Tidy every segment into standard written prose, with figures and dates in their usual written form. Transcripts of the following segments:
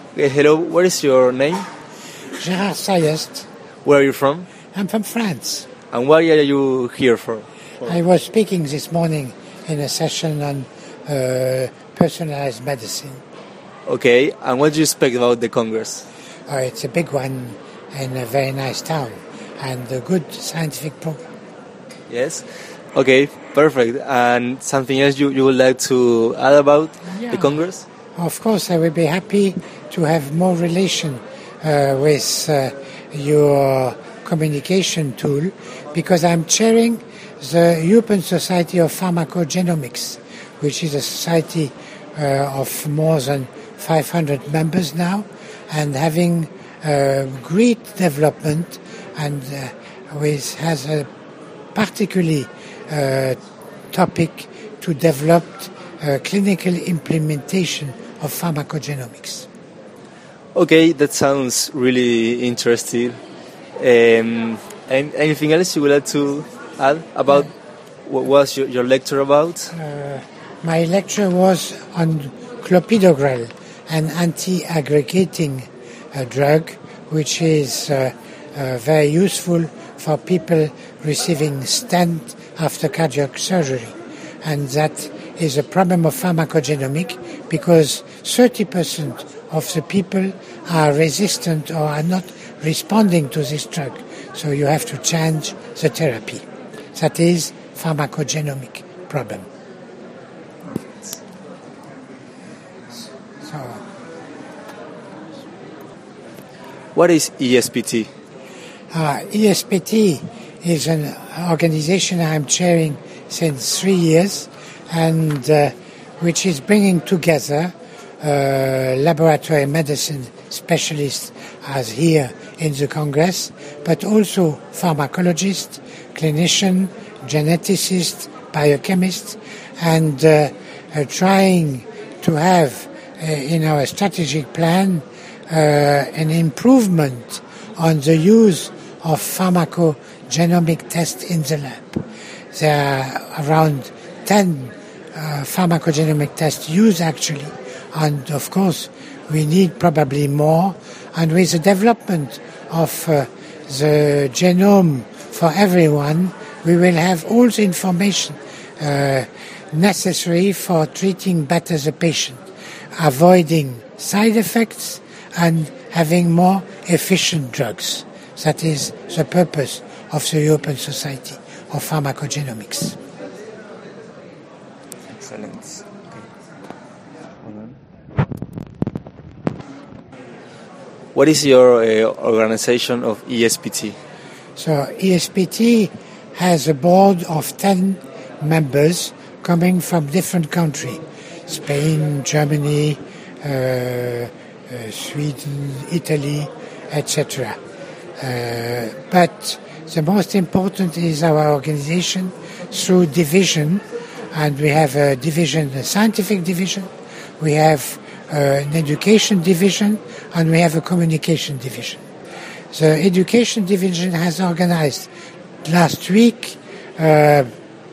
Hello, what is your name? Gérard Sayest. Where are you from? I'm from France. And why are you here for? I was speaking this morning in a session on personalized medicine. Okay, and what do you expect about the Congress? It's a big one in a very nice town and a good scientific program. Yes? Okay, perfect. And something else you would like to add about the Congress? Of course, I would be happy to have more relation with your communication tool, because I'm chairing the European Society of Pharmacogenomics, which is a society of more than 500 members now, and having great development, and has a particularly topic to develop clinical implementation of pharmacogenomics. Okay, that sounds really interesting. Anything else you would like to add about what was your lecture about? My lecture was on clopidogrel, an anti-aggregating drug, which is very useful for people receiving stent after cardiac surgery. And that is a problem of pharmacogenomic, because 30% of the people are resistant or are not responding to this drug. So you have to change the therapy. That is pharmacogenomic problem. So, what is ESPT? ESPT is an organization I'm chairing since 3 years, and which is bringing together laboratory medicine specialists as here in the Congress, but also pharmacologists, clinicians, geneticists, biochemists, and trying to have in our strategic plan an improvement on the use of pharmacogenomic tests in the lab. There are around 10 pharmacogenomic tests used actually, and of course we need probably more. And with the development of the genome for everyone, we will have all the information necessary for treating better the patient, avoiding side effects and having more efficient drugs. That is the purpose of the European Society of Pharmacogenomics. Excellent. What is your organization of ESPT? So ESPT has a board of 10 members coming from different countries: Spain, Germany, Sweden, Italy, etc. But the most important is our organization through division, and we have a division, a scientific division, we have an education division, and we have a communication division. The education division has organized last week a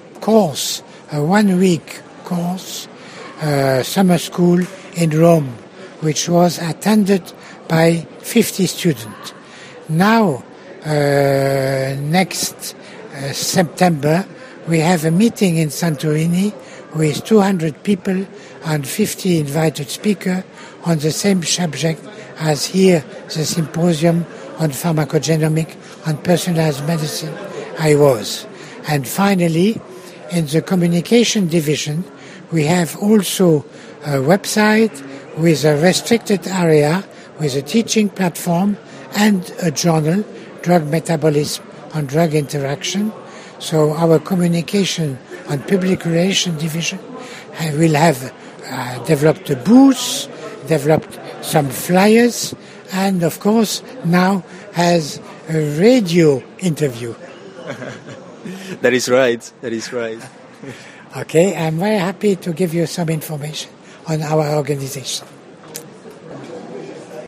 1-week course, summer school in Rome, which was attended by 50 students. Now, next September, we have a meeting in Santorini with 200 people and 50 invited speakers on the same subject as here, the symposium on pharmacogenomic and personalized medicine I was. And finally, in the communication division, we have also a website with a restricted area, with a teaching platform and a journal, Drug Metabolism and Drug Interaction. So our communication and public relations division will have developed a booth, developed some flyers, and of course now has a radio interview. That is right. That is right. Okay, I'm very happy to give you some information on our organization.